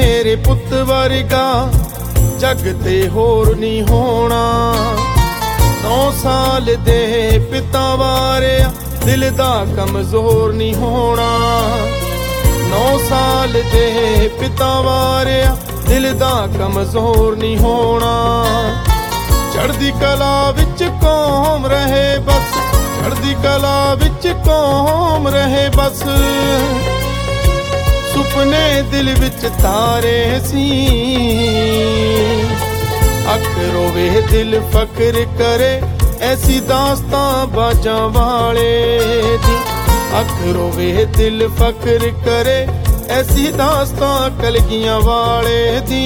ਮੇਰੇ ਪੁੱਤ ਵਰਗਾ ਜਗ ਤੇ ਹੋਰ ਨਹੀਂ ਹੋਣਾ। 9 ਸਾਲ ਦੇ ਪਿਤਾ ਵਾਰਿਆ ਦਿਲ ਦਾ ਕਮਜ਼ੋਰ ਨਹੀਂ ਹੋਣਾ। 9 ਸਾਲ ਦੇ ਪਿਤਾ ਵਾਰਿਆ ਦਿਲ ਦਾ ਕਮਜ਼ੋਰ ਨਹੀਂ ਹੋਣਾ। ਚੜ੍ਹਦੀ ਕਲਾ ਵਿੱਚ ਕੌਮ ਰਹੇ ਬਸ, ਚੜ੍ਹਦੀ ਕਲਾ ਵਿੱਚ ਕੌਮ ਰਹੇ ਬਸ। ਸੁਪਨੇ ਦਿਲ ਵਿੱਚ ਤਾਰੇ ਸੀ, ਅੱਖ ਰੋਵੇ ਦਿਲ ਫਕਰ ਕਰੇ ਐਸੀ ਦਾਸਤਾਂ ਬਾਜਾਂ ਵਾਲੇ ਦੀ। ਅੱਖ ਰੋਵੇ ਦਿਲ ਫਕਰ ਕਰੇ ਐਸੀ ਦਾਸਤਾਂ ਕਲਗੀਆਂ ਵਾਲੇ ਦੀ।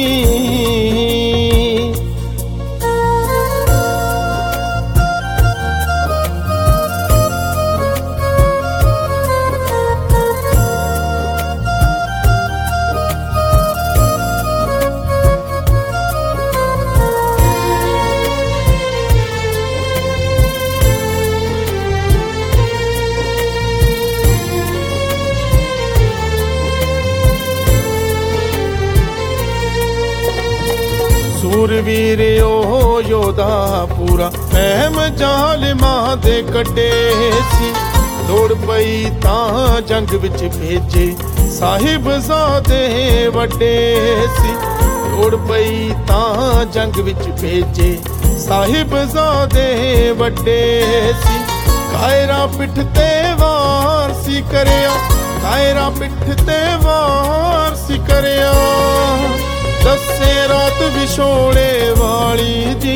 ਸੂਰਵੀਰ ਉਹ ਯੋਧਾ ਪੂਰਾ ਅਹਿਮ ਜ਼ਾਲਿਮਾਂ ਦੇ ਕੱਢੇ ਸੀ। ਲੋੜ ਪਈ ਤਾਂ ਜੰਗ ਵਿੱਚ ਭੇਜੇ ਸਾਹਿਬਜ਼ਾਦੇ ਵੱਡੇ ਸੀ। ਲੋੜ ਪਈ ਤਾਂ ਜੰਗ ਵਿੱਚ ਭੇਜੇ ਸਾਹਿਬਜ਼ਾਦੇ ਵੱਡੇ ਸੀ। ਕਾਇਰਾ ਪਿੱਠ ਤੇ ਵਾਰ ਸੀ ਕਰਿਆ, ਕਾਇਰਾ ਪਿੱਠ ਤੇ ਵਾਰ ਸੀ ਕਰਿਆ। ਦੱਸੇ ਰਾਤ ਵਿਛੋੜੇ ਵਾਲੀ ਦੀ,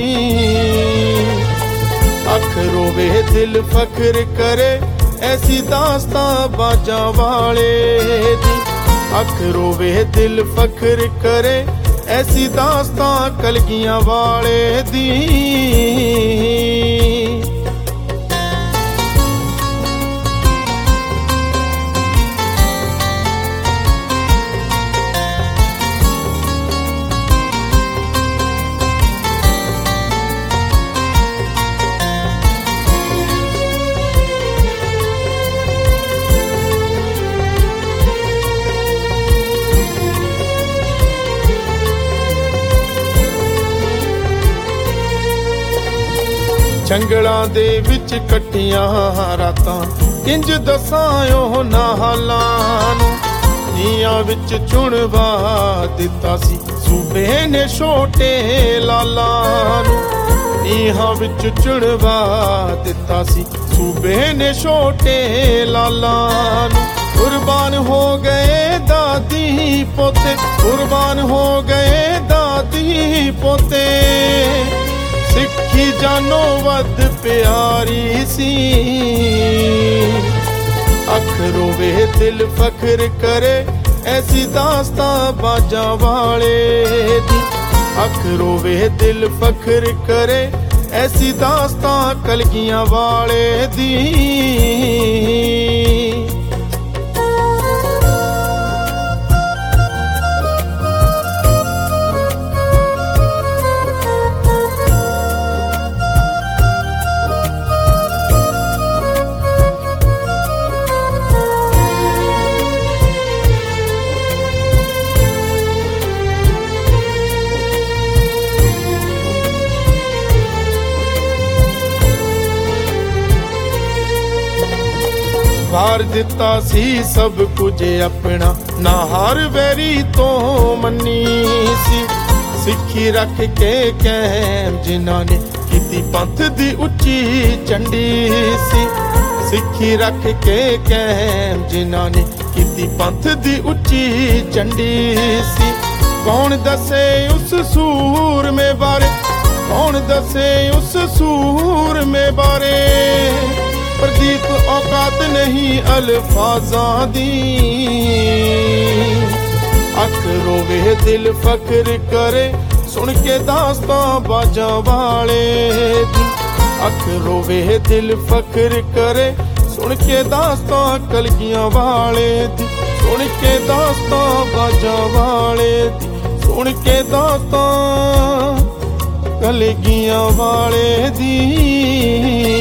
ਅੱਖ ਰੋਵੇ ਦਿਲ ਫਕਰ ਕਰੇ ਐਸੀ ਦਾਸਤਾਂ ਬਾਜਾਂ ਵਾਲੇ ਦੀ। ਅੱਖ ਰੋਵੇ ਦਿਲ ਫਕਰ ਕਰੇ ਐਸੀ ਦਾਸਤਾਂ ਕਲਗੀਆਂ ਵਾਲੇ ਦੀ। ਜੰਗਲਾਂ ਦੇ ਵਿੱਚ ਕੱਟੀਆਂ ਰਾਤਾਂ ਕਿੰਜ ਦੱਸਾਂ ਉਹਨਾਂ ਹਾਲਾਂ ਨੂੰ। ਨੀਆਂ ਵਿੱਚ ਚੁਣਵਾ ਦਿੱਤਾ ਸੀ ਸੂਬੇ ਨੇ ਛੋਟੇ ਲਾਲਾਂ ਨੂੰ। ਨੀਹਾਂ ਵਿੱਚ ਚੁਣਵਾ ਦਿੱਤਾ ਸੀ ਸੂਬੇ ਨੇ ਛੋਟੇ ਲਾਲਾਂ ਨੂੰ। ਕੁਰਬਾਨ ਹੋ ਗਏ ਦਾਦੀ ਪੋਤੇ, ਕੁਰਬਾਨ ਹੋ ਗਏ ਦਾਦੀ ਪੋਤੇ। ਸਿੱਖੀ ਜਾਨੋਂ ਵੱਧ ਪਿਆਰੀ ਸੀ, ਅੱਖ ਰੋਵੇ ਦਿਲ ਫਕਰ ਕਰੇ ਐਸੀ ਦਾਸਤਾਂ ਬਾਜਾਂ ਵਾਲੇ ਦੀ। ਅੱਖ ਰੋਵੇ ਦਿਲ ਫਕਰ ਕਰੇ ਐਸੀ ਦਾਸਤਾਂ ਕਲਗੀਆਂ ਵਾਲੇ ਦੀ। ਵਾਰ ਦਿੱਤਾ ਸੀ ਸਭ ਕੁਝ ਆਪਣਾ, ਨਾ ਹਰ ਵੈਰੀ ਤੋਂ ਮੰਨੀ ਸੀ। ਸਿੱਖੀ ਰੱਖ ਕੇ ਕਾਇਮ ਜਿਨ੍ਹਾਂ ਨੇ ਕੀਤੀ ਪੰਥ ਦੀ ਉੱਚੀ ਝੰਡੀ ਸੀ। ਸਿੱਖੀ ਰੱਖ ਕੇ ਕਾਇਮ ਜਿਨ੍ਹਾਂ ਨੇ ਕੀਤੀ ਪੰਥ ਦੀ ਉੱਚੀ ਝੰਡੀ ਸੀ। ਕੌਣ ਦੱਸੇ ਉਸ ਸੂਰਮੇ ਬਾਰੇ, ਕੌਣ ਦੱਸੇ ਉਸ ਸੂਰਮੇ ਬਾਰੇ। ਪ੍ਰਦੀਪ ਔਕਾਤ ਨਹੀਂ ਅਲਫਾਜ਼ਾਂ ਦੀ, ਅੱਖ ਰੋਵੇ ਦਿਲ ਫਕਰ ਕਰੇ ਸੁਣ ਕੇ ਦਾਸਤਾਂ ਬਾਜਾਂ ਵਾਲੇ ਦੀ। ਅੱਖ ਰੋਵੇ ਦਿਲ ਫਕਰ ਕਰੇ ਸੁਣ ਕੇ ਦਾਸਤਾਂ ਕਲਗੀਆਂ ਵਾਲੇ ਦੀ। ਸੁਣ ਕੇ ਦਾਸਤਾਂ ਬਾਜਾਂ ਵਾਲੇ ਦੀ, ਸੁਣ ਕੇ ਦਾਸਤਾਂ ਕਲਗੀਆਂ ਵਾਲੇ ਦੀ।